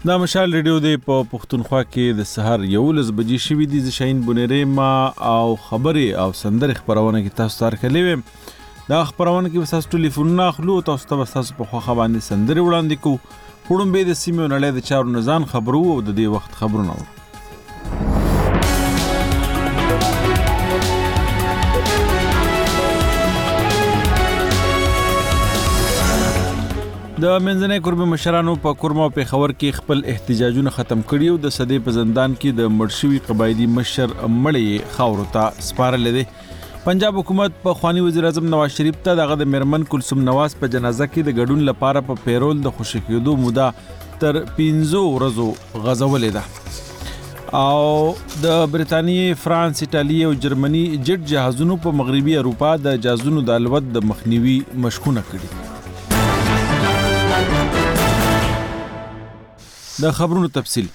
دا مشال ریډیو دی په پښتونخوا کې د سحر 11 بجې شوې دي. ز شاهین بنيري ما او خبرې او سندرې خبرونه کې تاسو سره کلیوم. دا خبرونه کې تاسو ټلیفون اخلو تاسو ته تاسو په خوا باندې سندرې وړاندې کوو. پړم به د سیمې نړۍ د چارو نزان خبرو او د دې وخت خبرونه ورو. د منځنۍ کوربه مشرانو په کورما او پیښور کې خپل احتجاجونه ختم کړي او د صدې په زندان کې د مرشوي قبایلی مشر مړی خاورو ته سپارل دي. پنجاب حکومت په خوانی وزیر اعظم نواز شریف ته دغه د میرمن کلثوم نواز په جنازه کې د ګډون لپاره په پیرول د خوشی کېدو موده تر 15 ورځو غځولې ده او د برتانیې، فرانس، ایټالیا او جرمني جټ جهازونو په مغربي اروپا د جهازونو د الوت د مخنیوي مشقونه کړي. د خبرونو تفصیل.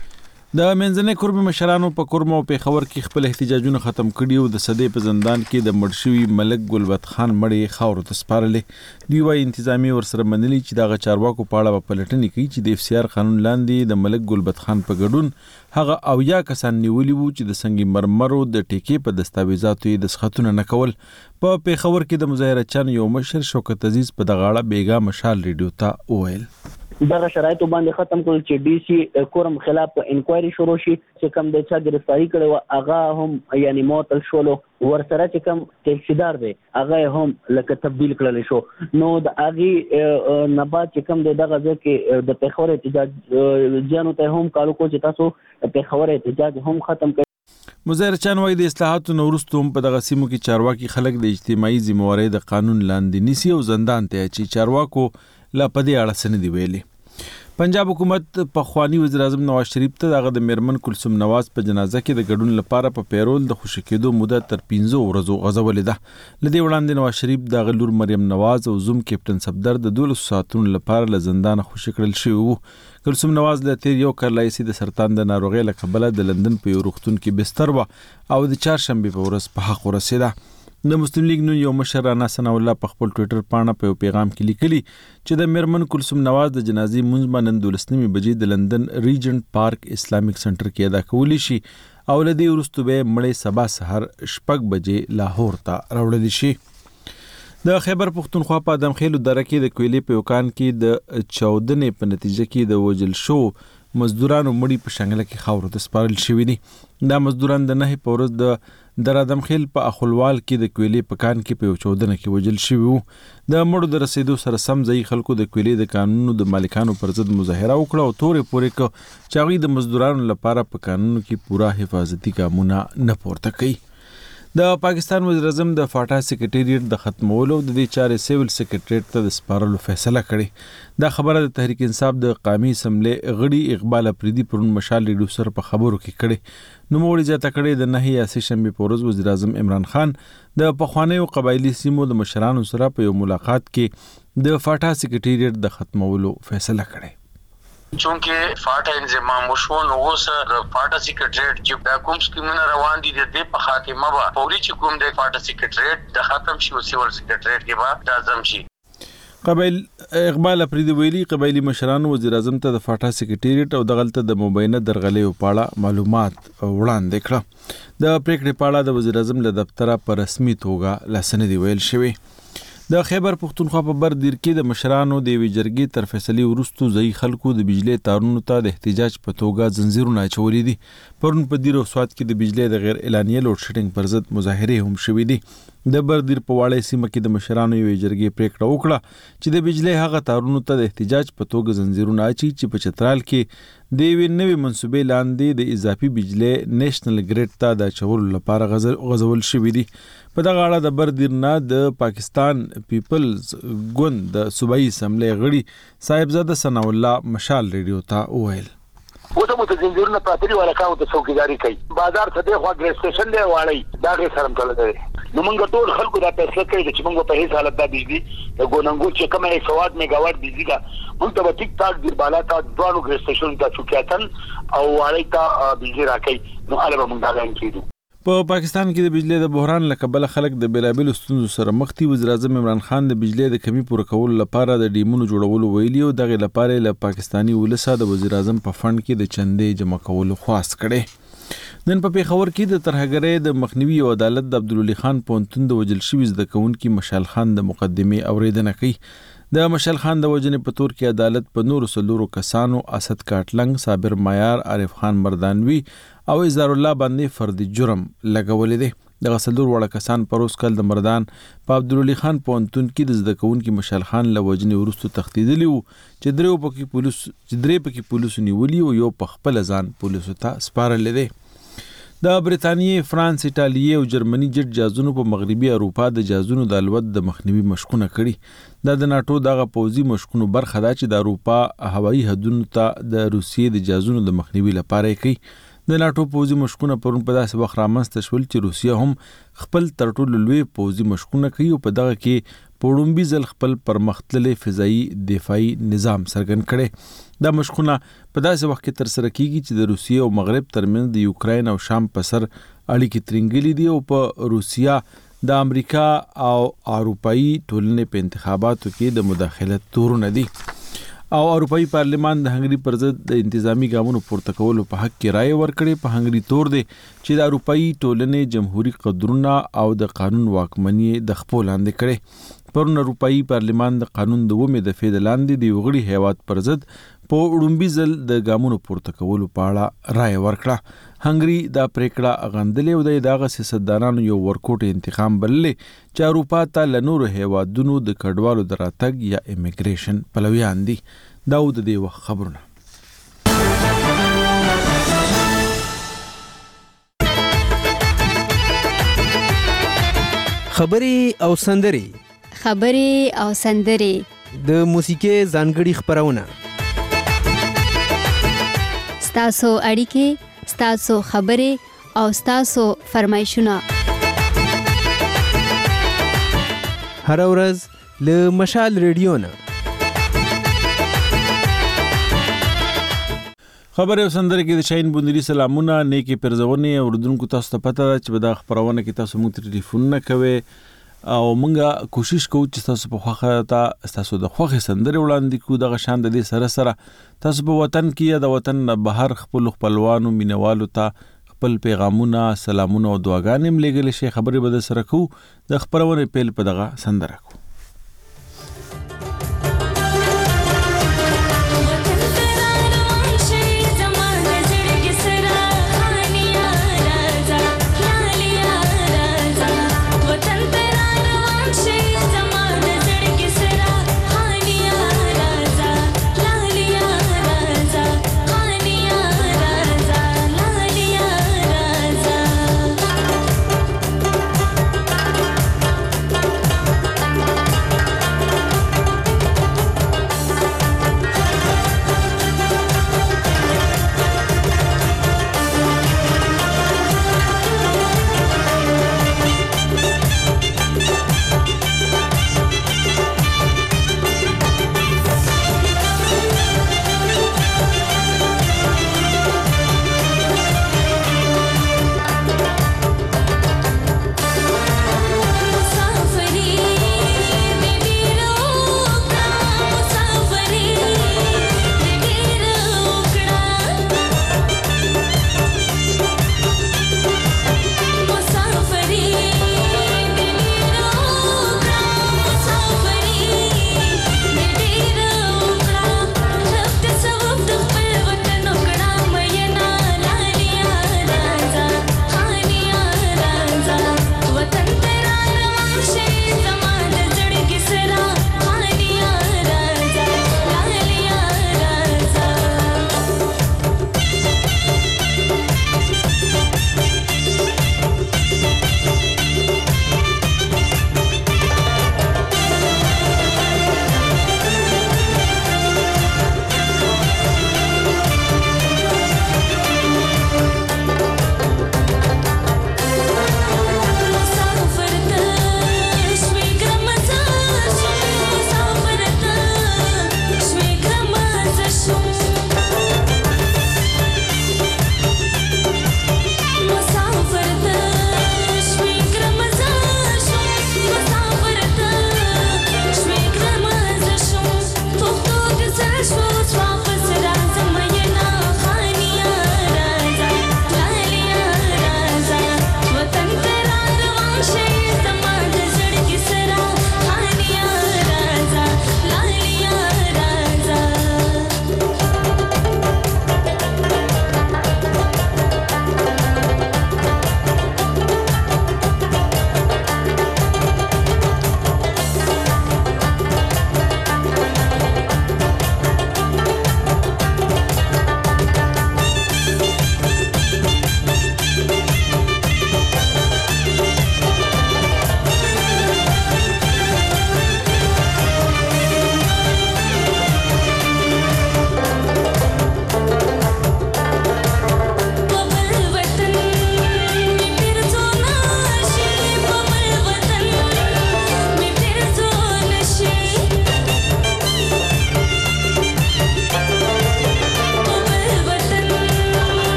د منځنۍ کوربه مشرانو په کورما او پیښور کې خپل احتجاجونه ختم کړي او د صدې په زندان کې د مرشوي ملک ګلبت خان مړی خاورو ته سپارلې. دوی وايي انتظامی ورسره منلي چې دغه چارواکو په اړه په پلټنې کوي چې د FCR قانون لاندې د ملک ګلبت خان په ګډون هغه او یا کسان نیولي وو چې د سنگ مرمرو د ټیکې په دستاویزاتو یې د سختونه نه کول. په پیښور کې د مظاهره چانو یو مشر شوکت عزیز په دغه اړه بیګا مشال ریډیو ته وویل. دغه شرایط باندې ختم کول چې DC کورم خلاف انکوایري شروع شي چې کوم د چا گرفتاری کړي او هغه هم یعنی معطل شول ورسره چې کوم تحصیلدار دی هغه هم لکه تبدیل کړل شو. نو د هغه نه بعد چې کوم دغه ځکه د پیښور احتجاج جانو ته هم کارو کو چې تاسو پیښور احتجاج هم ختم کړي. مظاهر چان وايي د اصلاحاتو نورستو هم په دغه سیمو کې چارواکي خلک د اجتماعي ذمہوارۍ د قانون لاندې نیسي او زندان ته چې چارواکو لا پدې اړه سن دی ویلي. پنجاب حکومت په خوانی وزیر اعظم نواز شریف ته دغه د میرمن کلثوم نواز په جنازه کې د ګډون لپاره په پیرول د خوشی کېدو موده تر 15 ورځو غځولې ده. لدې وړاندې نواز شریف د غلور مریم نواز او زوم کیپټن صفدر د 12 ساعتونو لپاره له زندان خوشی کړل شوی وو. کلثوم نواز له تیر یو کال راهیسې د سرطان د ناروغۍ له کبله د لندن په یو روغتون کې بستر و او د چهارشنبه په ورځ په حق ورسېده. د مسلم لیگ نون یو مشر رانا ثنا الله په خپل ټوئیټر پاڼه په پیغام کې لیکلي چې د میرمن کلثوم نواز د جنازې منځ نن 12 بجې د لندن ریجنټ پارک اسلامیک سنټر کې ادا کولی شي او لدې وروسته به مړی سبا سحر 6 بجې لاهور ته راوړل شي. د خیبر پښتونخوا په ادمخیلو دره کې د کویلې په وکان کې د 14 په نتیجه کې د وجل شو مزدورانو مړی په شنګله کې خاورو ته سپارل شوی دي. دا مزدوران د نه په ورځ د درادمخیل په اخلوال کې د کویلې په کان کې په 14 کې وجل شوی وو. د مړو د رسیدو سره سم ځای خلکو د کویلې د قانونو د مالکانو پر ضد مظاهره وکړه او تورې پورې ک چې د مزدورانو لپاره په قانونو کې پورا حفاظتي ګامونه نه پورته کوي. د پاکستان وزیر اعظم د فاټا سیکریټریټ د ختمولو د دې چارې سیول سیکریټریټ ته د سپارلو فیصله کړې. دا خبره د تحریک انصاف د قومي اسمبلی غړي اقبال افریدي پرون مشال ریډیو سره په خبرو کې کړي. نو موږ زیاته کړي د نه یا شنبه په ورځ وزیر اعظم عمران خان د پخوانیو قبایلی سیمو د مشرانو سره په یو ملاقات کې د فاټا سیکریټریټ د ختمولو فیصله کړې. چونکه فاټا انضمام وشو نو اوس د فاټا سیکریټریټ چې د کوم سکیمونه روان دي د په خاتمه به فوري چې کوم د فاټا سیکریټریټ د ختم شي او سیول سیکریټریټ کې به لازم شي. قبایل اقبال افریدي ویلي قبایلی مشرانو وزیر اعظم ته د فاټا سیکریټریټ او دغلته د مبینه درغلې په اړه معلومات وړاندې کړه. د پریکړې په اړه د وزیر اعظم له دفتره په رسمي توګه لاسنه دی ویل شوی. د خیبر پښتونخوا په بردیر کې د مشرانو د ویجرګي تر فیصلې وروسته ځای خلکو د بجلی تارونو ته د احتجاج په توګه زنجیرونه اچولې دي. پرون په دیر او سواد کې د بجلی د غیر اعلانیه لوډ شیډینګ پر ضد مظاهره هم شوې دي. د بردیر په واړې سیمه کې د مشرانو یو ویجرګي پریکړه وکړه چې د بجلی هغه تارونو ته د احتجاج په توګه زنجیرونه اچي چې په چترال کې د یوې نوې منصوبې لاندې د اضافي بجلی نېشنل ګریډ ته د اچولو لپاره غځول شوي دي. په دغه اړه د بردیر نه د پاکستان پیپلز ګوند د صوبایي اسمبلی غړي صاحبزاده ثنا الله مشال ریډیو ته وویل. وته متزنجرونه پاتري ورکاو ته څوکیداری کوي بازار ته د خوا ګریس سټیشن دی واړی دا غي سره متل دی. نو موږ ټول خلکو دا فیصله کړې چې موږ په هیڅ حالت د بجلی د ګوننګو چې کومه 100 میگاوات بجلی دا موږ ته ټیک ټاک دی بالا تا دوه ګریس سټیشن ته چوکیاتن او واړی ته بجلی راکې نو اړه موږ دا لاین کېدو. په پاکستان کې د بجلی د بحران له کبله خلک د بیلابیلو ستونزو سره مخ دي. وزیر اعظم عمران خان د بجلی د کمی پوره کولو لپاره د ډیمونو جوړولو ویلي او دغه لپاره له پاکستانی ولسه د وزیر اعظم په فند کې د چندې جمع کولو خواست کړي. نن په پیښور کې د ترهګرۍ د مخنیوي او عدالت د عبدالولي خان پوهنتون د وژل شوي زده کوونکي مشال خان د مقدمې اوریدنه کوي. د مشال خان د وژنې په تور کې عدالت په نورو څلورو کسانو اسد کاټلنګ، صابر معیار، عارف خان مردانوي او اظهار الله باندې فردي جرم لګولې دي. دغه څلور وړه کسان پروس کال د مردان په عبدالولي خان پوهنتون کې د زده کوونکي مشال خان له وژنې وروسته تښتېدلي وو چې درې پکې پولیسو نیولي او یو په خپل ځان پولیسو ته سپارلی دی. د برېټانیې، فرانس، ایټالیې او جرمني جټ جهازونو په مغربي اروپا د جهازونو د الوت د مخنیوي مشقونه کړي. دا د ناټو دغه پوځي مشقونو برخه ده چې د اروپا هوایي حدودو ته د روسیې د جهازونو د مخنیوي لپاره کوي. د ناټو پوځي مشقونه پرون په داسې وخت رامنځته شول چې روسیه هم خپل تر ټولو لوی پوځي مشقونه کوي او په دغه کې په وړومبي ځل خپل پرمختللی فضایي دفاعي نظام څرګند کړی. دا مشقونه په داسې وخت کې ترسره کیږي چې د روسیې او مغرب ترمنځ د یوکراین او شام په سر اړیکې ترنګلې دي او په روسیه د امریکا او اروپایي ټولنې په انتخاباتو کې د مداخلت تورونه دي. او اروپایي پارلمان د هنګري پر ضد د انتظامی ګامونو پورته کولو په حق کې رائے ورکړې. په هنګري تور دی چې د اروپایي ټولنې جمهوریت قدرونه او د قانون واکمني د خپل لاندې کړي. پرون اروپایي پارلمان د قانون د 2 دفعې د لاندې د یوغړي هیواد پر ضد په وړومبي ځل د ګامونو پورته کولو په اړه رائے ورکړه. هنګري دا پریکړه غندلې او د دغه سیاستدانانو یو ورکوټ انتخاب بللې چې اروپا ته له نورو هیوادونو د کډوالو د راتګ یا امیګریشن پلویان دي. دا د دې وخت خبرونه. خبرې او سندرې د موسیقي ځانګړي خبرونه، ستاسو اړیکې، ستاسو خبرې او ستاسو فرمایشونه هر ورځ له مشال ریډیو نه. خبرې او سندرې کې د شاهین بوندري سلامونه، نیکې پرزونې اوردونکو تاسو ته پته ده چې په دا خبرونه کې تاسو موږ ته ټلیفونونه کوئ او موږ کوشش کوو چې تاسو په خوښه ته تاسو د خوښې سندرې وړاندې کړو. دغه شان د دې سره سره تاسو په وطن کې یا د وطن بهر خپل خپلوانو مینوالو ته خپل پیغامونه، سلامونه او دعاګانې هم لیږلی شئ. خبرې به درسره کوو. د خپرونې پیل په دغه سندره کوو.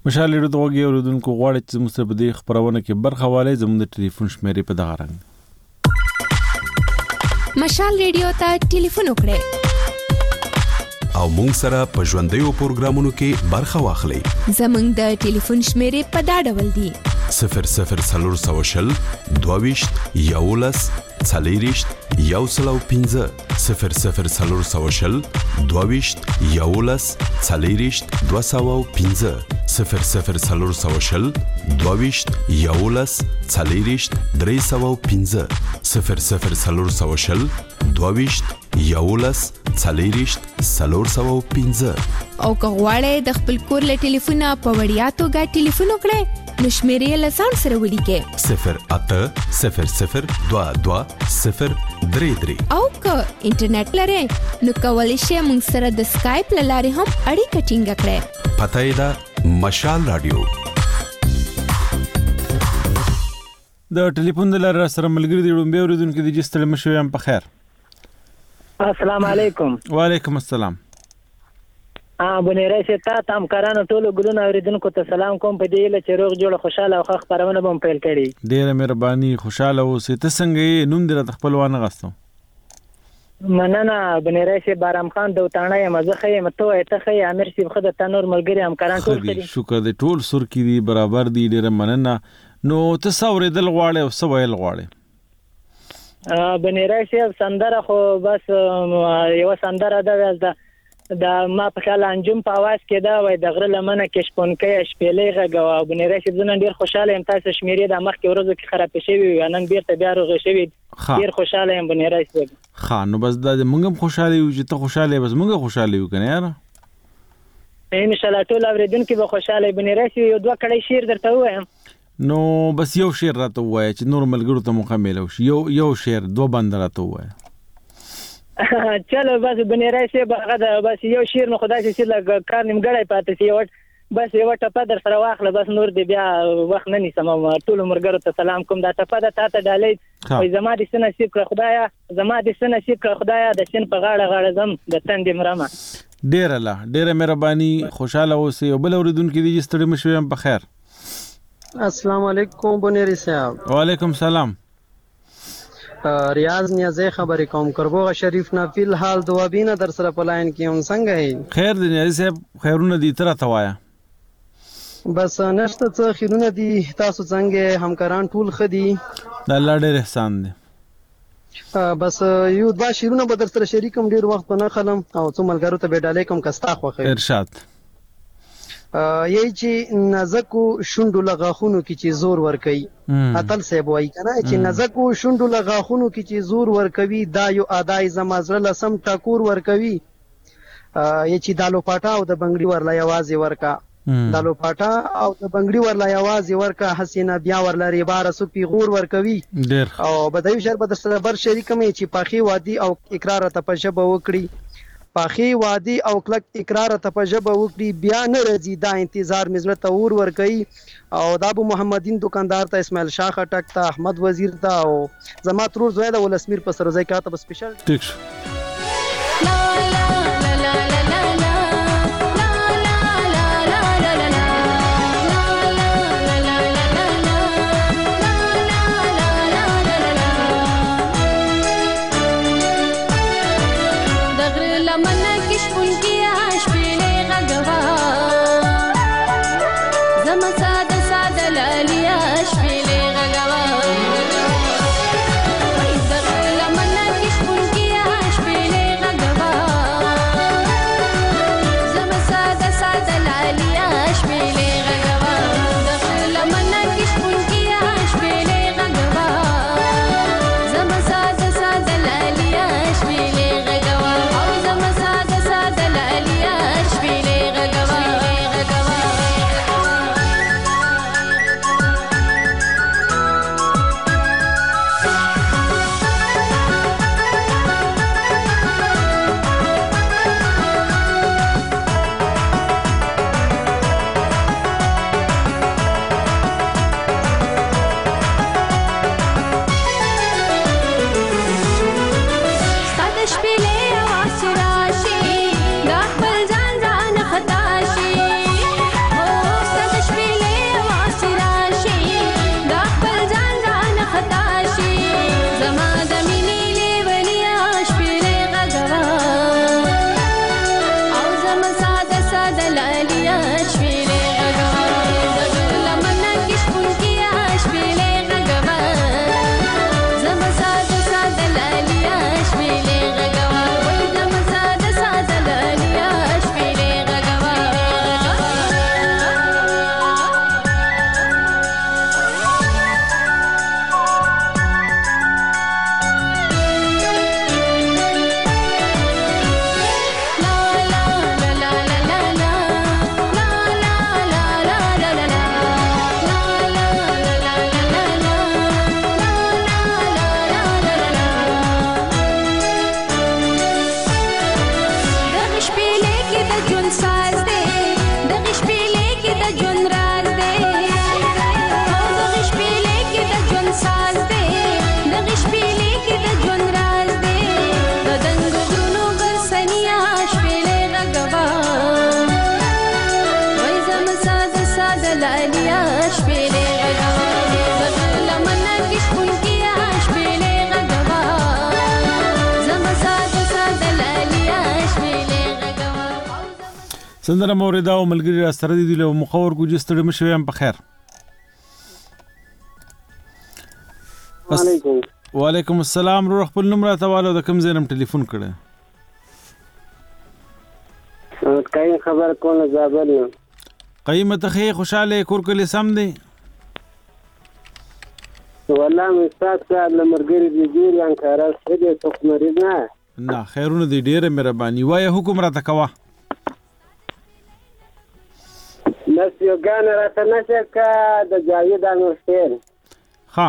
مشال ریډیو ته وګورئ اوریدونکو غواړي چې موږ سره په دې خبرونه کې برخه والي زموږ د ټلیفون شمیرې په دغه رنګ مشال ریډیو ته ټلیفون وکړئ او موږ سره په ژوندیو پروګرامونو کې برخه واخلئ. زموږ د ټلیفون شمیرې په دا ډول دي 0040 22 11 40 115 0040 22 11 40 215 0040 22 11 40 315 0040 22 11 40 315 او که غواړئ د خپل کور له ټلیفونه په وړیا توګه ټلیفون وکړئ نو شمیرې له ځان سره ولیکئ 080022 او که انټرنیټ لرئ نو کولی شئ موږ سره د سکایپ له لارې هم اړیکه ټینګه کړئ. پته یې ده مشال رادیو. د ټلیفون د لارې سره ملګری دی ډومبه اوریدونکو د جستل مشویم په خیر. السلام علیکم. وعلیکم السلام. بنیرای شه تا همکارانو ټولو ګلونو اوریدونکو ته سلام کوم په دې له چې روغ جوړ خوشاله او ښه خبرونه بم پیل کړي. ډیره مهرباني خوشاله اوسې. ته څنګه یې نوم دې را خپل وانه غاستو؟ مننه بنیرای شه بارام خان دوتانه یم زه خې متو ته خې امیر سی بخد تنور ملګری همکاران ټول کړي. شکر دې ټول سر کې دي برابر دي ډیره مننه. نو ته څورې دل غواړې او څه ویل غواړې؟ بنیرای شه سندره خو بس یو سندره ده دا ما په خیال انجم په आवाज کې دا وای د غره لمنه کې شپونکې شپېلې غږوا بنیرای شه زنه ډیر خوشاله یم تاسو شمیرې د مخ کې ورځو کې خراب شوی نن بیرته بیا روغ شوی ډیر خوشاله یم بنیرای شه. نو بس دا موږ هم خوشاله یو چې ته خوشاله بس موږ خوشاله یو کنه یار ان شاء الله ټول اوریدونکو به خوشاله بنیرای شه. یو دوه کړي شعر درته وایم نو بس یو شعر راته وای چې نور ملګرو ته مکمل وشي. یو شعر دوه بند راته وای. چلو بس بنیرای شه بس یو شعر نو خدای چې لګ کار نیمګړی پاتې شي بس یو ټپه در سره واخله بس نور دې بیا وخت نه نیسم. ټول مرګرو ته سلام کوم. دا ټپه د تاته ډالۍ وای زما دې سن نصیب کړ خدایا زما دې سن نصیب کړ خدایا د سین په غاړه زم د تندې مرمه. ډیره مهرباني خوشاله اوسې او بل اوریدونکو دې ستړي مشویم په خیر. السلام علیکم بنیری صاحب. وعلیکم سلام. ریاض نیازه خبرې کوم کربوغه شریف نه فی الحال دوابینه در سره پلاین کې هم څنګه هي؟ خیر دی نیازه صاحب خیرونه دي تر توایا. بس نشته څه خیرونه دي تاسو څنګه همکاران ټول خدي؟ الله ډېر احسان دی. بس یو dva شیرونه به در سره شریکم ډیر وخت نه خلم او څو ملګرو ته به ډالې کوم کستا خوخه. ارشاد. یی چې نازکو شوندو لغاخونو کې چې زور ور کوي اتل صاحب وای کنه چې نازکو شوندو لغاخونو کې چې زور ور کوي دا یو ادای زمازره لسم ټاکور ور کوي. یی چې دالو پاټا او د بنگړي ورلا یوازې ورکا دالو پاټا او د بنگړي ورلا یوازې ورکا حسینه بیا ورلري بار سو پیغور ور کوي. او بدایو شهر بدر سره بر شریکم چې پاخي وادي او اقرار ته پښه وکړي پاخي وادي او کلک اقرار ته پجبه وکړي بیا نه راځي دا انتظار مزله ته ور کوي. او د ابو محمدین دکاندار ته اسماعیل شاه خټک ته احمد وزیر ته او زما ترور زوی د ولسمیر په سر ځای کاته سپیشل ټیک شپې سندره موردا او ملګری را سره دي له مخور ګوجي ستړي مشوي هم په خیر. وعلیکم السلام. روح خپل نوم راته والو د کوم ځای نم ټلیفون کړه؟ قایم خبر کوم زابل یم. قیمت خې خوشاله کور کلی سم دی؟ والله مستاد صاحب لمرګری دی ګیر یان کارا سده څوک مریض نه. نه خیرونه دی ډیره مهرباني وای حکم راته کوا. نس یو ګان راته نشه کا د جاوید انورشتل. ها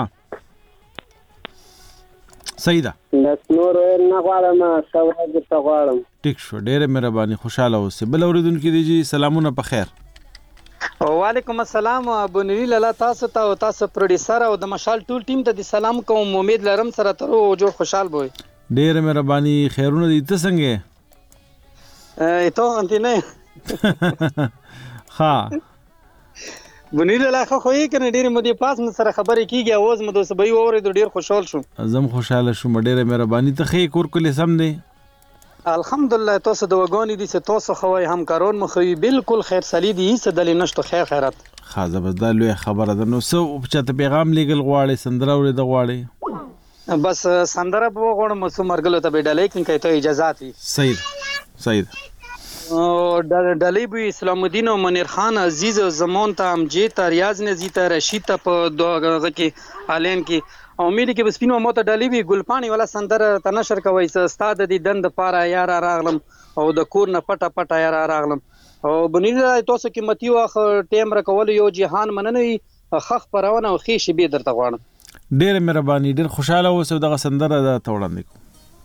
صحیح ده. نس نور نه غواړم سوال دې غواړم. ټیک شو ډیره مهرباني خوشاله اوسه. بل اوریدونکو دی جی سلامونه په خیر. وعلیکم السلام ابو نویل الله تاسو ته او تاسو پروډوسر او د مشال ټول ټیم ته د سلام کوم. امید لرم سره تر او جوړ خوشحال بوي. ډیره مهرباني خیرونه دي ته څنګه؟ ته انت نه ها بنیل الله خو یې کنه ډیره مودې پاس مې سره خبرې کیږي اوس مې دوه سبي اورېدو ډیر خوشحال شوم. زم خوشاله شوم ډیره مهرباني ته خې کور کولې سم دی الحمدلله. تاسو د وګونی دي چې تاسو خوای همکارون مخوي بالکل خیر سلی دي څه دلی نشته خیر خیرات. خازه بس دا لوی خبره ده. نو څه چاته پیغام لیږل غواړي سندره اورېد غواړي؟ بس سندره په غوړم سو مرګلو ته به ډالې کین ته اجازه وي. صحیح صحیح. ډالۍ به اسلام الدین او منیر خان عزیز زمان ته امجید ته ریاض نزی ته رشید ته په دغه کې الین کې امید کې بس پینو مو ته ډالۍ وی ګلپانی والا سندره ته نشر کوي استاد د دند پاره یار راغلم او د کور نه پټه پټه یار راغلم او بنیل تاسو کې متي واخ ټیم را کول یو جهان مننوي خخ پرونه او خې شی به درته غواړم. ډېر مهرباني ډېر خوشاله اوسه دغه سندره دا توړاندې کو.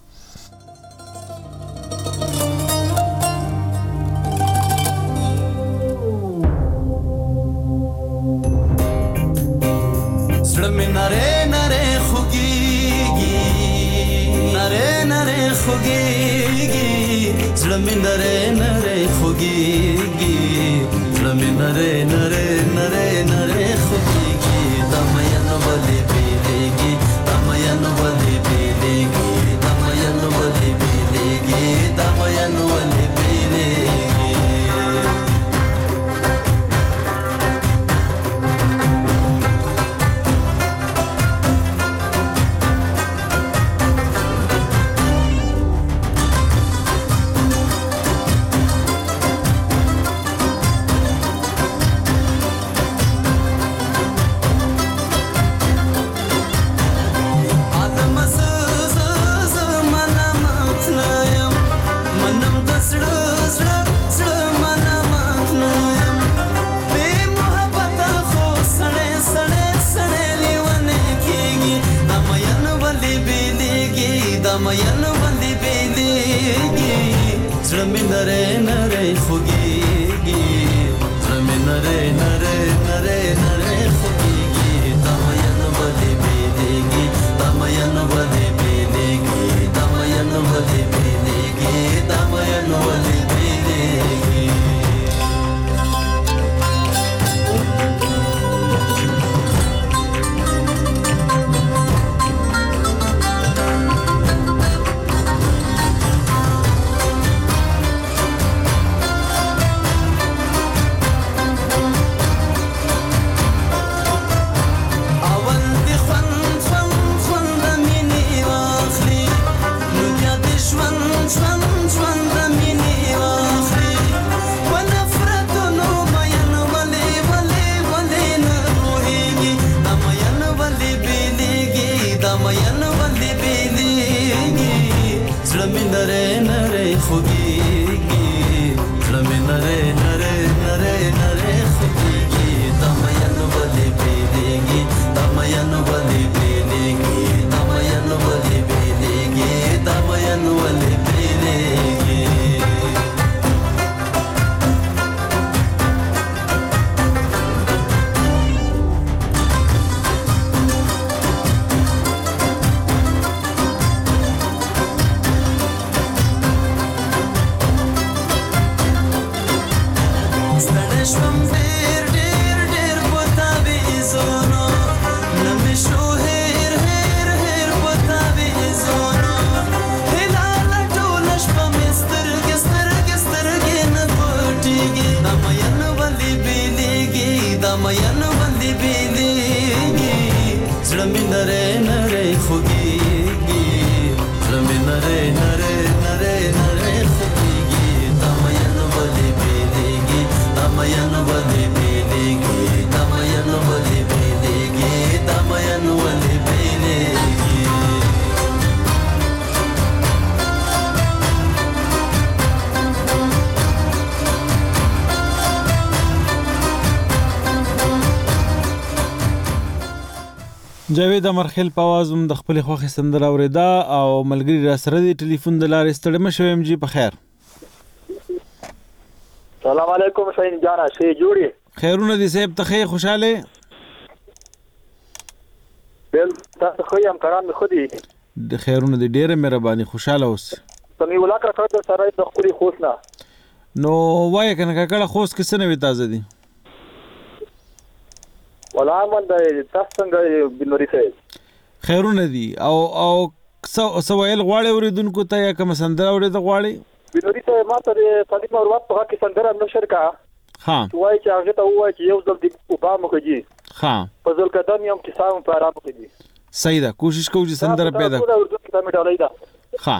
زړه نره نره خوږیږي نره نره خوږیږي زړه نره نره خوږیږي زړه نره نره نره نره خوږیږي دمین ولې بیلېږي دمین ولې بیلېږي دمین ولې بیلېږي دمین ولې بیلېږي. ستړی شوم ډېر ډېر ډېر په تعویضونو نه مې شو هېر هېر هېر په تعویضونو هیله ټوله شپه مې سترګې سترګې سترګې نه پټېږي دا مین ولې بېلېږي دا مین ولې بېلېږي زړه مې نری نری خوږېږي زړه مې نری نری نری نری خوږېږي دا مین ولې بېلېږي دا مین ولې بېلېږي دا مین ولې بېلېږي دا مین ولې بېلېږي جاوید امرخیل په आवाज هم د خپل خوخي سندره اوریدا او ملګری را سره دی ټلیفون د لارې ستړی مشو ام جی په خیر سلام علیکم شاهین جانا شي جوړي خیرونه دي صاحب ته خیر خوشاله بل تاسو خو یم کرام خودي د خیرونه دي ډیره مهرباني خوشاله اوس سمي ولاکه کړه سره د خپل خوښ نه نو وای کنه کله خوښ کس نه وي تازه دي ولا من د تاسو څنګه بنوري سي خیرونه دي او سو ویل غواړي اوریدونکو ته یا کوم سندره اورید غواړي بنوري ته ماته د تعلیم او وخت په کې سندره نو شرکا ها وای چې هغه ته وای چې یو ځل د وبام کوي ها په ځل قدم یم چې سام په آرام کوي صحیح ده کوشش کوو چې سندره پیدا ها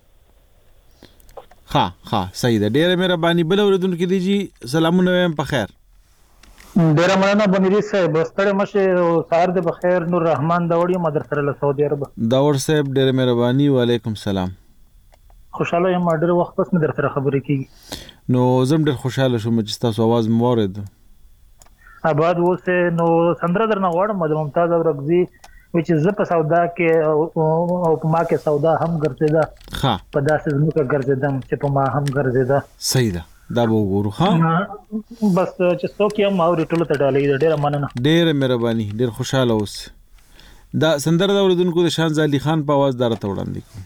ها ها صحیح ده ډیره مهرباني بل اوریدونکو دي جی سلامونه وایم په خیر ډیره مننه بنيري صاحب ستړی مشه سهار د بخیر نور رحمان داوړی مدر سره له سعودي عرب داوړ صاحب ډیره مهرباني وعلیکم سلام خوشاله یم ډیره وخت پس مې در سره خبرې کیږي نو زم ډیر خوشاله شوم چې تاسو आवाज مورید آباد وسه نو سندره درنه غواړم د ممتاز اورغزي چې ز په سودا کې او په ما کې سودا هم ګرځیدا ها په داسې زموږه ګرځیدم چې په ما هم ګرځیدا صحیح ده دا به وګورو ها بس چې څوک یې ماوري ټولو ته ډالې ډېر مننه ډېر مهرباني ډېر خوشاله اوس دا سندره د اوریدونکو د شان زالي خان په आवाज دار ته وړاندې کوم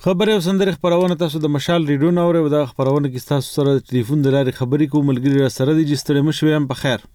خبرې او سندرې خبرونه تاسو د مشال ریډیو نه اورئ. دا خبرونه کې تاسو سره ټلیفون د لارې خبرې کوم ملګری سره دي چې ستړي مشوي هم په خیر.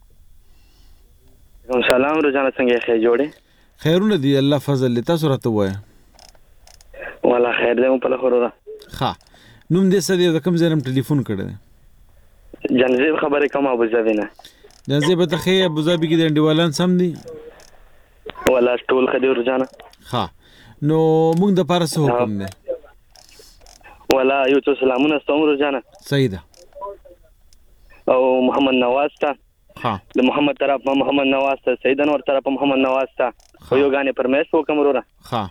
سلام روزانه څنګه ښه جوړې؟ خیرونه دي الله فضل تاسو راته وایي. والله خیر دې په لخوا را. ښه نوم دې څه دی د کوم ځای نه ټلیفون کړی؟ جنزیب خبرې کوم ابو ظبي نه. جنزیب ته خې ابو ظبي کې د انډیوالان سم دي؟ والله ټول خدای روزانه. ښه نو موږ د پاره څه حکم دی؟ والله یو څه سلامونه ستوم روزانه. صحیح ده. او محمد نواز ته ها د محمد طرف محمد نواز ته سید انور طرف محمد نواز ته او یو غانې پرمیش وکم وروره. ها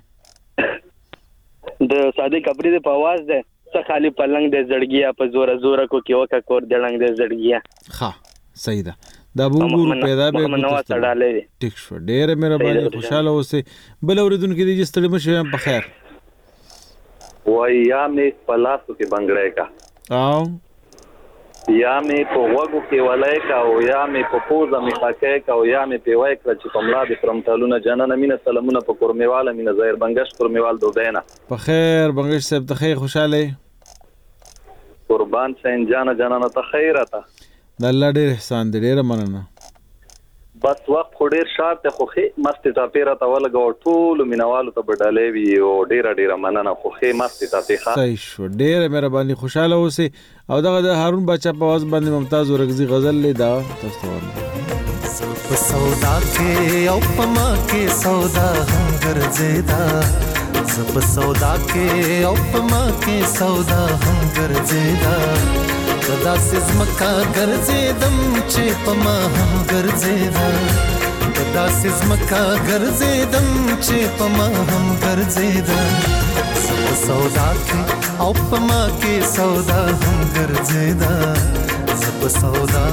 د صادق ابری د په आवाज ده څه خالی پلنګ د زړګیا په زور زور کو کې وکا کور دلنګ د زړګیا. ها صحیح ده. دا وګورو پیدا به محمد نواز تړلې. ټیک شو ډېر مهرباني خوشاله اوسئ. بل اوریدونکو دې ستړي مشه په خیر. وای یا مې پلاسو کې بنگړای کا او یا مې په وګو کې ولای کا او یا مې په پوزا مې پاکای کا او یا مې په وای کړ چې کوملا د پرمتالونه جنانه مینه سلامونه په کورمیواله مینه ظاهر بنگش کورمیوال دوبینا په خیر بنگش صاحب ته خیر خوشاله قربان سین جانانه ته خیرته د الله ډېر احسان دې ډېر مننه. بس وخت خو ډېر شاته خو خې مست ټاپیرا ته ولګو ټول مینوالو ته بدلې وی او ډېر مننه خو خې مست ټاپی ښه. صحیح شو ډېر مهرباني خوشاله اوسئ. او دغه د هارون بچا په आवाज باندې ممتاز ورغزي غزل له دا تاسو ته په سودا کې او پما کې سودا هم ګرځیدا زب سودا کې او پما کې سودا هم ګرځیدا کدا سزمکا ګرځیدم چې پما هم ګرځیدا کدا سزمکا ګرځیدم چې پما هم ګرځیدا زب سودا کې او پما کې سودا هم ګرځیدا زب سودا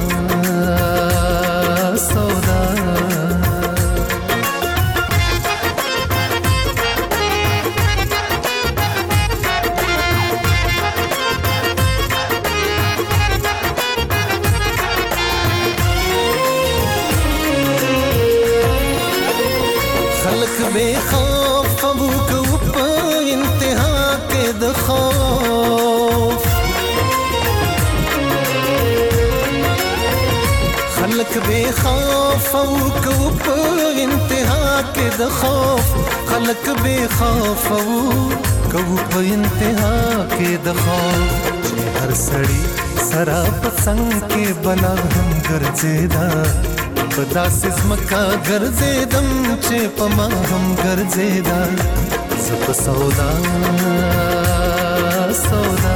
سودا خلق بے خوف ابو کو په انتها کې د خوف خلق بے خوف ابو کو په انتها کې د خوف خلق بے خوف ابو کو په انتها کې د خوف چې هر سړی سرا پسنګ کې بلا هم ګرځیدا پدا سزمکا ګرځیدم چې پما هم ګرځیدا زب سودا سودا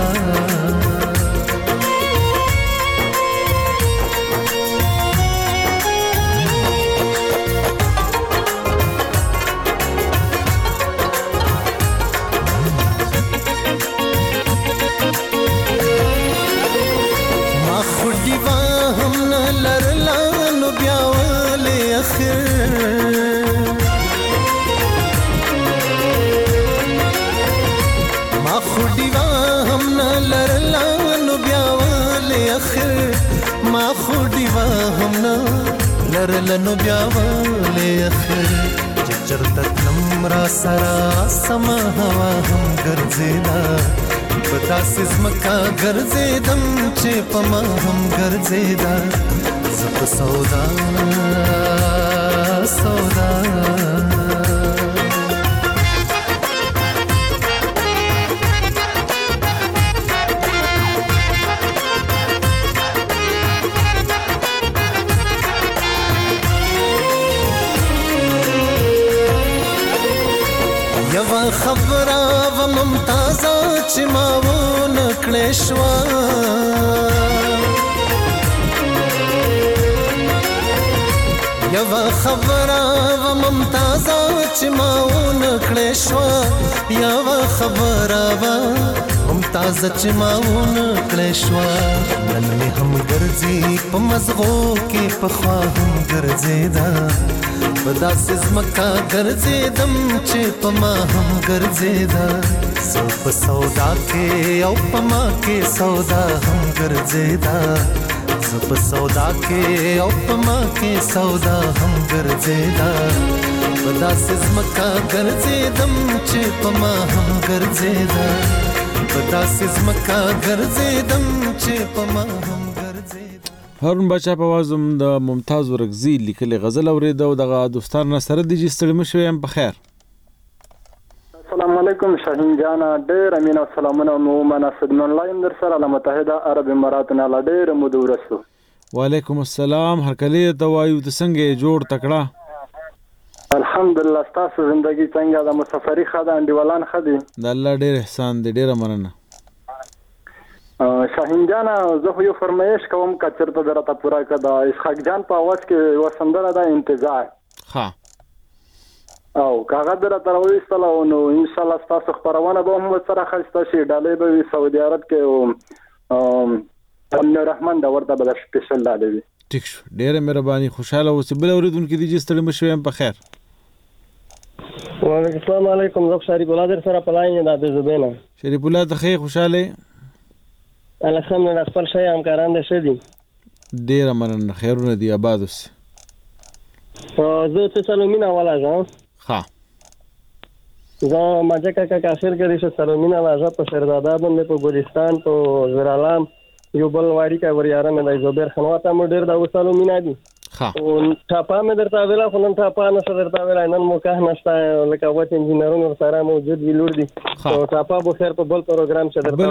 ما خودی وا هم نه لرلا نو بیا ما خودی وا هم نه لرلا نو بیا ولې اخر ما خودی وا هم نه لرلا نو بیا ولې اخر چې چرته تم را سرا سما هوا هم ګرځیدا پتا سزمکا ګرځیدم چې پما هم ګرځیدا زب سودا سودا یو خبره و ممتازه چې ما و نکړې شو یو خبره و ممتازه چې ما و نکړې شو یو خبره و ممتازه چې ما و نکړې شو نن مې هم ګرځي په مزغو کې په خوا هم ګرځیدا پدا سزمکا ګرځیدم چې پما هم ګرځیدا زب سودا کې او پما کې سودا هم ګرځیدا زب سودا کې او پما کې سودا هم ګرځیدا بداسې زمکا ګرځېدم چې په ما هم ګرځېده بداسې زمکا ګرځېدم چې په ما هم ګرځېده. هارون باچا په आवाज د ممتاز ورغزي لیکلي غزل اورېده او دغه دوستان سره د جستړي مشوي هم په خیر. السلام علیکم شاهین جانا ډېر امین او سلامونه مو مناسب نن لایم در سره له متحده عرب اماراتنا له ډېر مود ورسو. وعلیکم السلام هر کله ته وایو ته څنګه جوړ تکړه الحمدلله تاسو زندگی څنګه د مسافری خاده انډیوالان خدي د الله ډېر احسان دې ډېر مننه. شاهین جانا زه یو فرمایش کوم کچرته درته پورا کړه اسحاق جان په आवाज کې وسندره د انتظار ها او کاغذ درته راوېستل او نو ان شاء الله تاسو خبرونه به هم سره خسته شي ډالې به سعودي عرب کې او امن الرحمن دا ورته بل سپیشل ډالې وي. ټیک شو ډېر مهرباني خوشاله اوسې بل اوریدونکو دي جستړي مشوي هم په خیر. وعلیکم السلام علیکم زه شریف الله در سره پلاین د زبینه شریف الله ته خیر خوشاله الحمدلله خپل شي همکاران دي شه دي ډېر مننه خیرونه دي آباد اوسې. زه ته سلامونه ولاژم ها زه ماجه کاکا کاشر کې شه سلامونه ولاژم په شهزاده باندې په ګلستان په زرالام یو بل واړی کا وریاره مې د زبیر خنواته مو ډېر د سلامونه دي. ها او ټاپا مې درته ویلا خو نن ټاپا نه درته ویلا نن مو که نشته لکه وټ انجینرونو سره موجود وی لور دي او ټاپا به خیر په بل پروګرام چې درته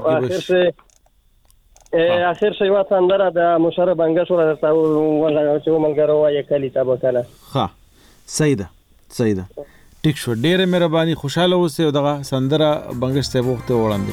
اخر شي وا څنګه د مشره بنګش ور درته ولا چې ملګرو وایي کلی تابو کله. ها سیده ټیک شو ډېر مهرباني خوشاله اوسې او دغه سندره بنګش ته وخت وړاندې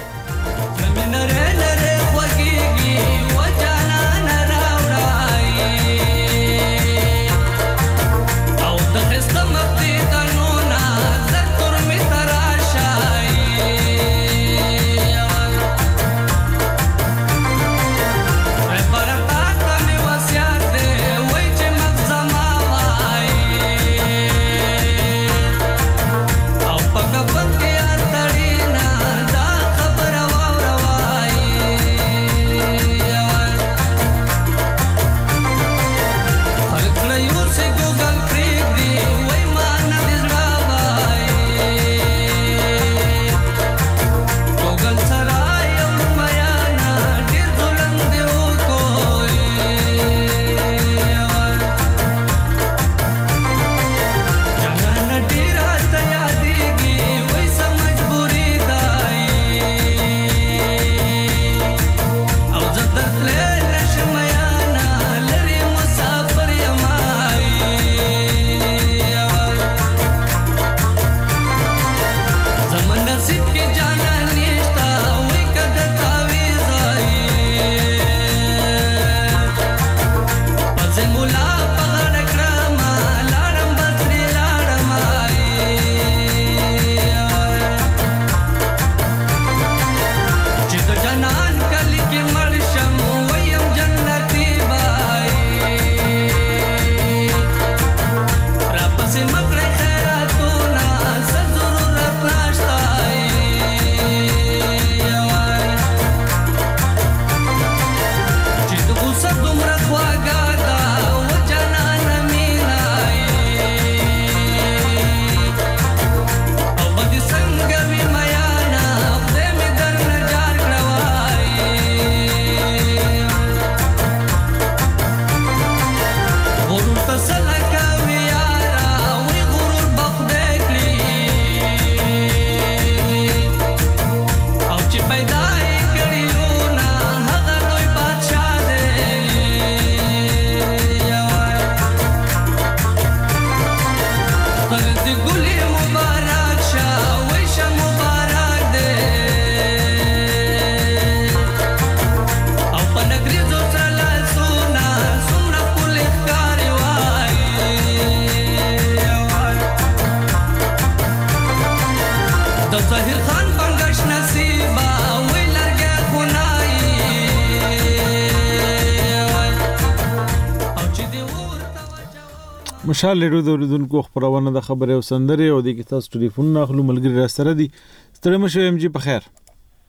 مشال لرو د اوریدونکو خبرونه د خبره او سندره او د تاسو ټلیفون اخلو ملګری را سره دي ستړي مشه ام جی په خیر.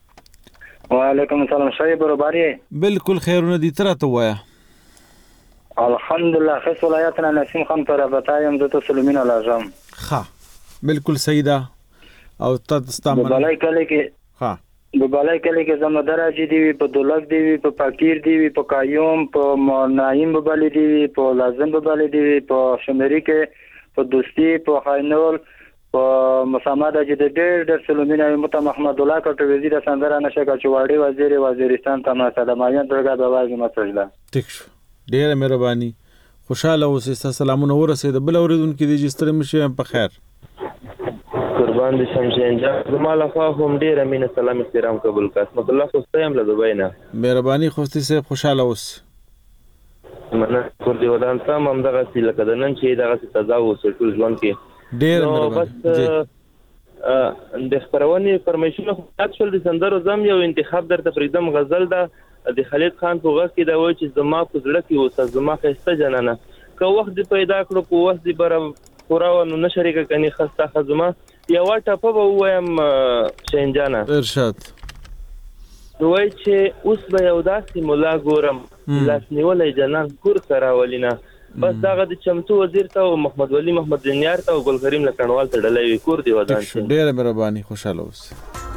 وعلیکم السلام شای برابرۍ بالکل خیرونه دي تر ته وایا الحمدلله خیس ولایتنا نسیم خان پر رابطایم د سلمین الاعظم ها بالکل صحیح ده او تاسو بلای کله کې ها د بلای کله کې زموږ درجه دی په دولک دی په پاکیر دی په قیوم په نایم ببل دی په لازم ببل دی په شمری کې په دوستی په خاینول په مسامده چې د سلمین مت محمد الله کټ وزیر سندره نشه کچواړي وزیر وزیرستان ته ما سلامایان درګه د واځي مسجله ټیک شو ډیره مهرباني خوشاله اوسې سلامونه ورسېد بل اوریدونکو دي چې ستړي مشه په خیر قربان دي شمشین جان زماله خو هم ډیره مینه سلام احترام قبول قسمت الله خو ستایم له دوبای نه مهرباني خوستي سه خوشاله اوس منه کور دی ودان تام هم دغه سی لکه د نن چې دغه سزا وسه ټول ژوند کې ډیر مهرباني د خبرونې فرمایشونه خو شول د سندرو زم یو انتخاب درته فریدم غزل ده د خالد خان په وخت کې دا وایي چې زما په زړه کې اوسه زما خسته جنانه که وخت دی پیدا کړو په وخت دی بر پوراو نو نشریکه کني خسته خزما یو ټاپه به وایم شینجانه ارشاد دوی چې اوس به یو داسې مولا ګورم لاس نیولې جنان کور سره ولینا بس داغه د چمتو وزیر ته او محمد ولی محمد دنیار ته او ګل کریم لکنوال ته ډلې کور دی ودان شي ډېر مهرباني خوشاله اوس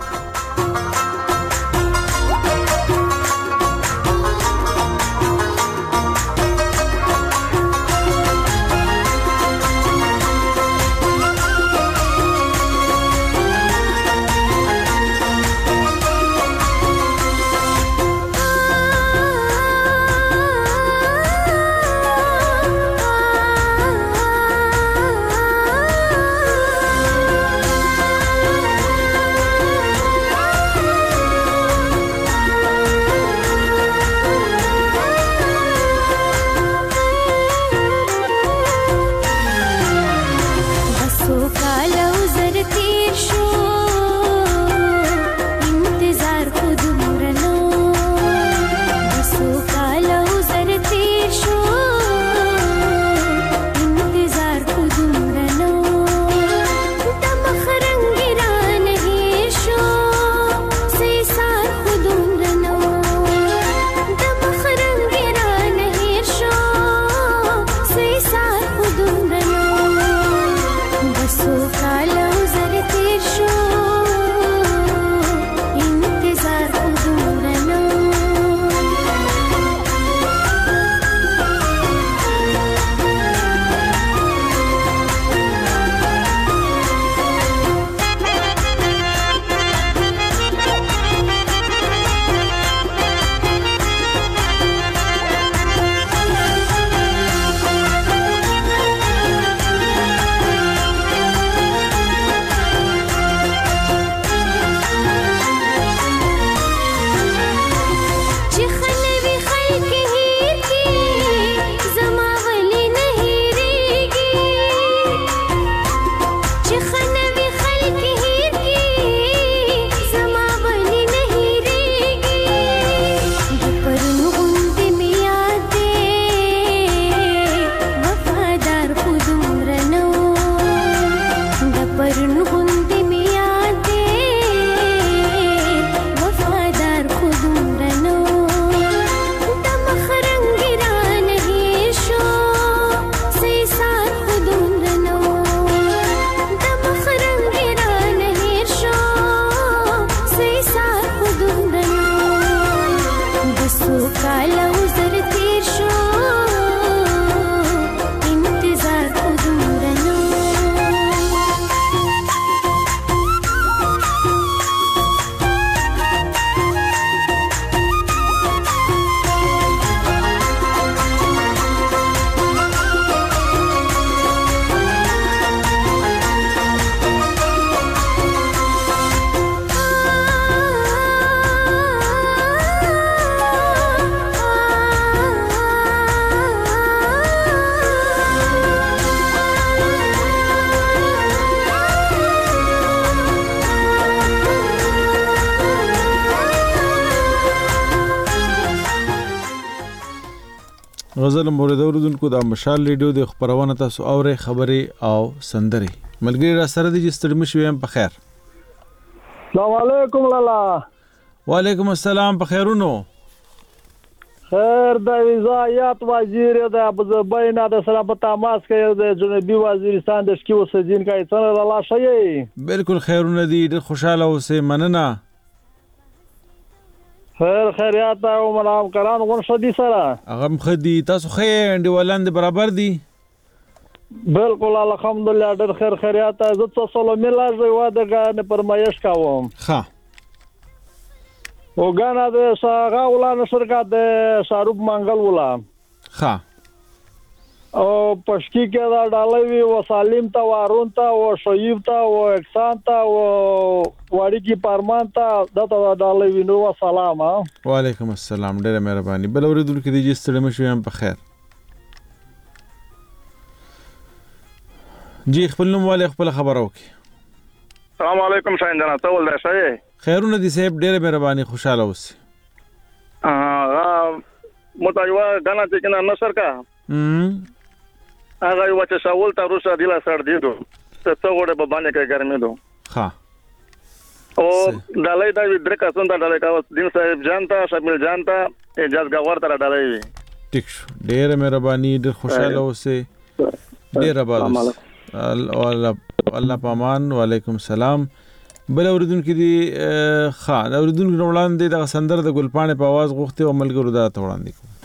غزل مورید اوردونکو د مشال ریډیو د خبرونه تاسو اوري خبري او سندري ملګری را سره دي چې ستړي مشوي په خیر السلام علیکم لالا وعلیکم السلام په خیرونو خیر د وزارت وزیر د بین د سره په تماس کې د جنوبي وزیرستان د شکی اوسیدونکو څنګه لا شي بالکل خیرونه دي ډېر خوشاله اوسه مننه خیریات او ملام کران غون شدي سره هغه مخدي تاسو خې انډیوالان برابر دي بالکل الحمدلله ډېر خیریات زه تاسو له ملاجه واده غانه پرمایش کوم ښه وګانا د ساغا ولانه شرکت د شاروب منګل ولا ها او پښکی کې دا ډالوي و سالم ته وارون ته او شعیب ته او احسان ته او وړي کی پرمان ته دا ډالوي نو سلام وعلیکم السلام ډېر مهرباني بل اوریدل کې دي ستړي مشو هم په خیر جی خپل نوم والے خپل خبرو کې السلام علیکم شاین جنا ته ول راشه خیرونه دي صاحب ډېر مهرباني خوشاله اوسئ متایوا غنا چې کنه نصر کا هغه یو چې سوال ته روسا دی لا سر دیدو ته وړه په باندې کې ګرمي دو ها او دالای دا درکا څنګه دالای کا دین صاحب جانتا شامل جانتا اجازه غوړ تر دالای ټیک شو ډېر مهرباني ډېر خوشاله اوسئ ډېر آباد الله پامان وعلیکم السلام بل اوریدونکو دي خان اوریدونکو وړاندې د سندر د ګلپانې په आवाज غوښته او ملګرو دا وړاندې کوم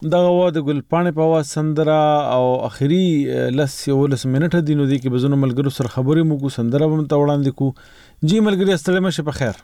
دغه و د ګلپاڼې په आवाज سندره او اخري لس منټه دی نو دی کې بزونو ملګرو سره خبرې مو کو سندره هم ته وړاندې کو جی ملګری ستړي مشه په خیر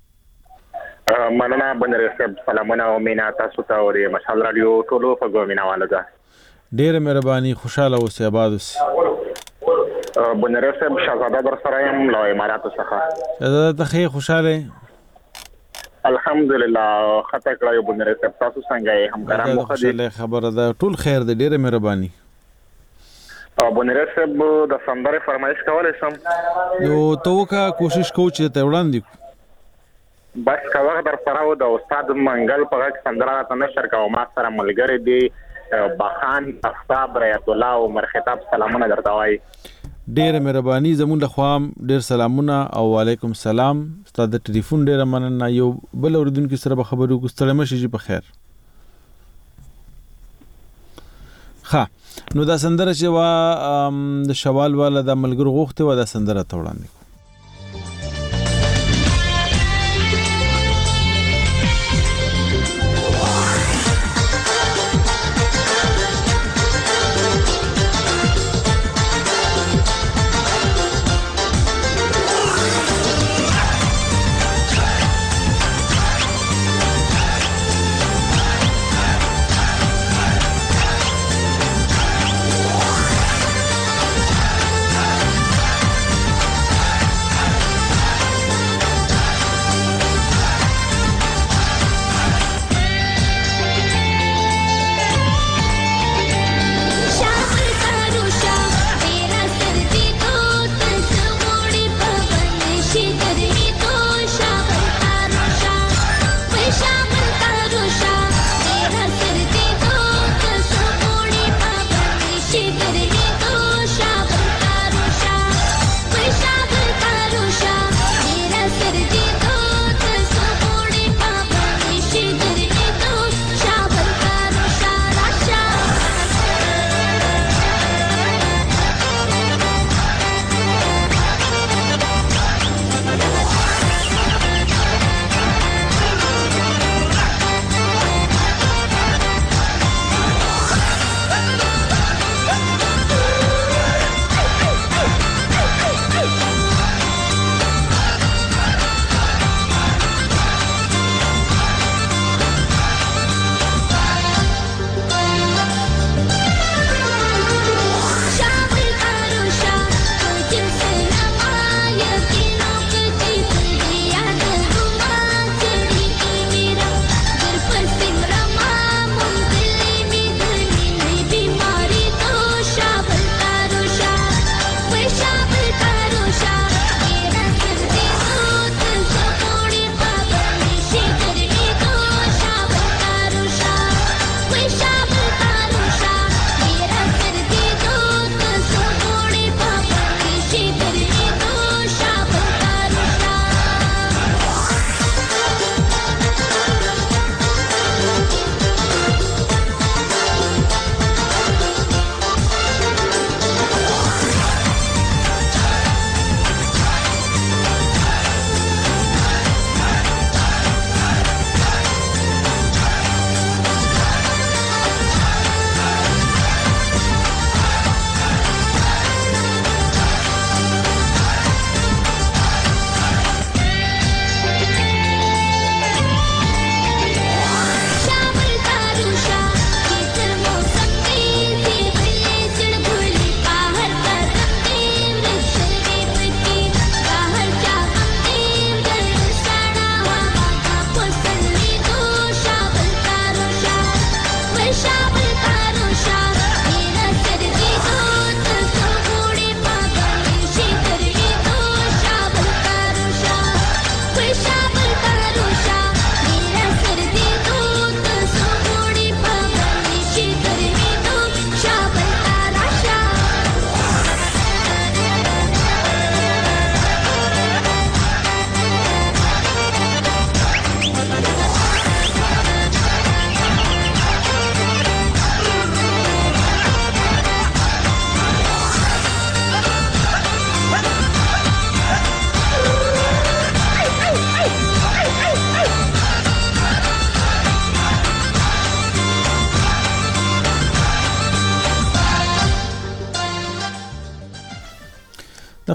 مننه بندر صاحب سلامونه او مینا تاسو ته او مشال رادیو ټولو په ګومینا والده ډېر مهرباني خوشاله اوسئ آباد اوسئ بندر صاحب شهزاده در سره یم له اماراتو څخه شهزاده ته خې خوشاله الحمدلله خطا کړو بندر صاحب تاسو څنګه یې همکاران مو خوشاله خبره ده ټول خیر ده ډېر مهرباني بندر صاحب د سندره فرمایش کولای شم یو توکا کوشش کوم چې ته وړاندې بس کاوه در سره و د استاد منګل په غږ سندره ته نشر کوم ما سره ملګری دی بخان افتاب رایت الله او مرخطاب سلامونه درته وای ډېر مهرباني زمون له خوا ډېر سلامونه او وعلیکم السلام ستاسو د ټلیفون ډېر مننه یو بل اوریدونکو سره به خبرو کوستړم شي په خیر ها نو دا سندره چې وا د شوال والا د ملګرو غوښته و دا سندره ته وړاندې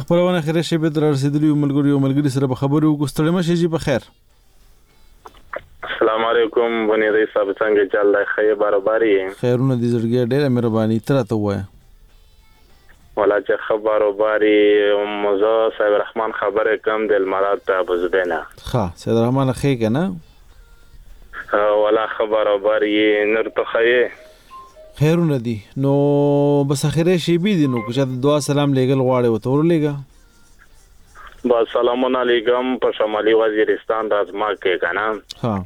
خبرونه خیره شي به در رسیدلی ملګری سره په خبرو وګستړم شي جی په خیر. السلام علیکم ونی رئیس صاحب څنګه چل دی خیر برابرۍ خیرونه دي زړګي ډېره مهرباني تر ته وای ولا چې خبرو باري موزه صاحب رحمان خبره کم دل مراد ته بزبنه ها سید رحمان خې کنه ولا خبرو باري نور ته خیر خیرونه دي نو بس اخیره شی بي دي نو چې دعا سلام لګل غواړي وته ورلېګا با سلام علیکم په شمالي وزیرستان د ازما کې کنه ها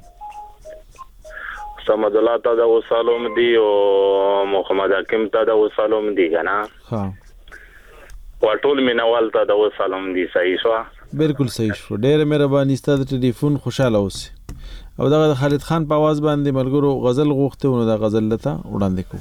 سمد الله ته د وسلام دی او محمد حکیم ته د وسلام دی کنه ها ټول مینوال ته د وسلام دی صحیح شو بالکل صحیح شو ډېر مهرباني ستاسو ټلیفون خوشاله اوسه او دغه خالد خان په आवाज باندې ملګرو غزل غوښته ونه د غزل لته وړاندې کو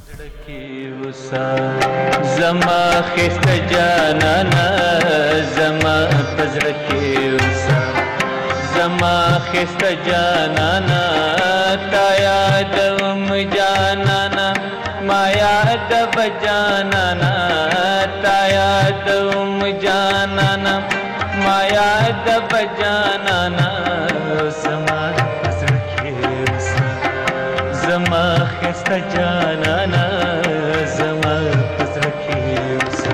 زما خسته جانانا زما پزړه کې وسا زما خسته جانانا تا یادم جانانا ما یاد بجانانا تا یادم جانانا ما یاد بجانانا زما زما خسته جانانا زما پزړه کې وسه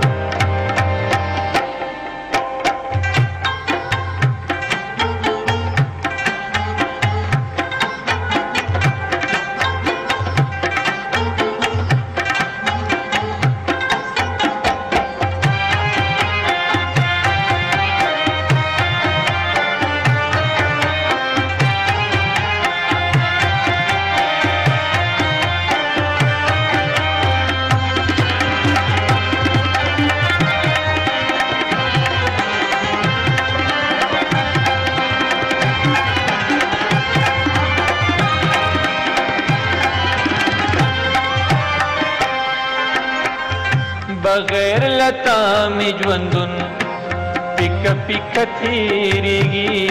بغیر لتا می ژوندون پیک پیک تیریږي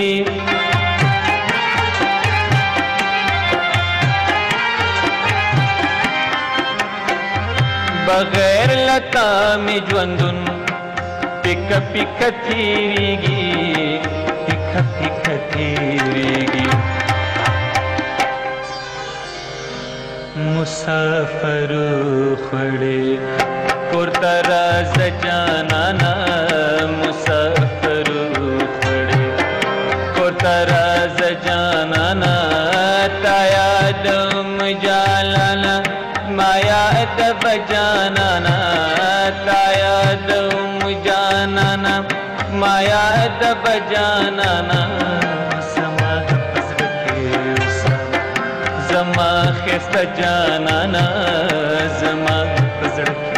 بغیر لتا می ژوندون پیک پیک تیریږي پیک پیک تیریږي مسافر خړې کور ترا زجانانا مسافر خړې کور ترا زجانانا تا یادم جالانا ما یاد بجانانا تا یادم جانانا ما یاد بجانانا زما پزړه کې وسه زما خسته جانانا زما پزړه کې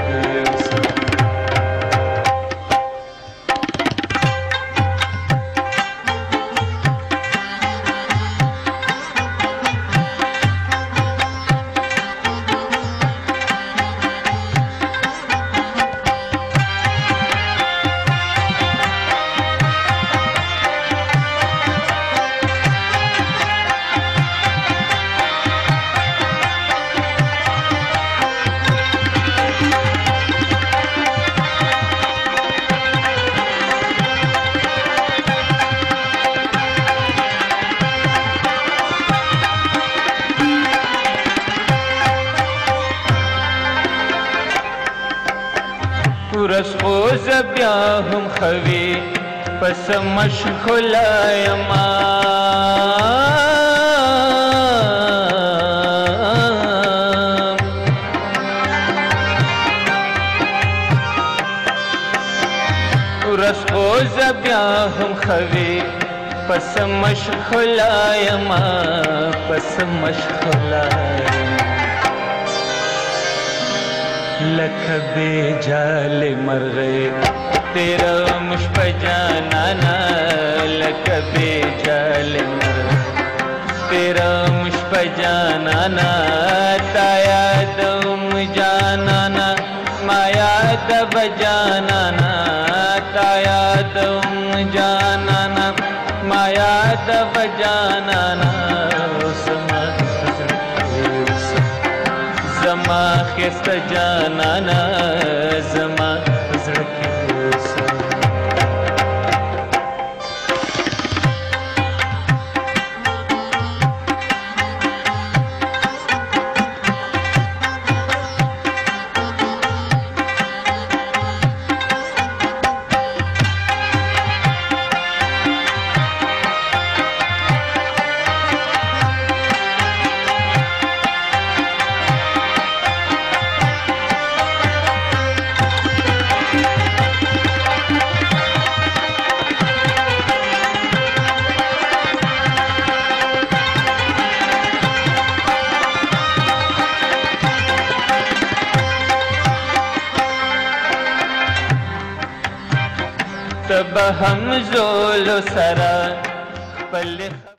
ورس خوز بیا هم خوي پس مشغوله یما ورس خوز بیا هم خوي پس مشغوله یما پس مشغوله لکھ بے جال مرغے تیرا مشپ جانانا لکھ بے جال مرغے تیرا مشپ جانانا تا یادم جانانا ما یاد بجانانا تا یادم جانانا ما یاد بجانانا زما خسته جانانا زما زړه کې به هم زول سره خپل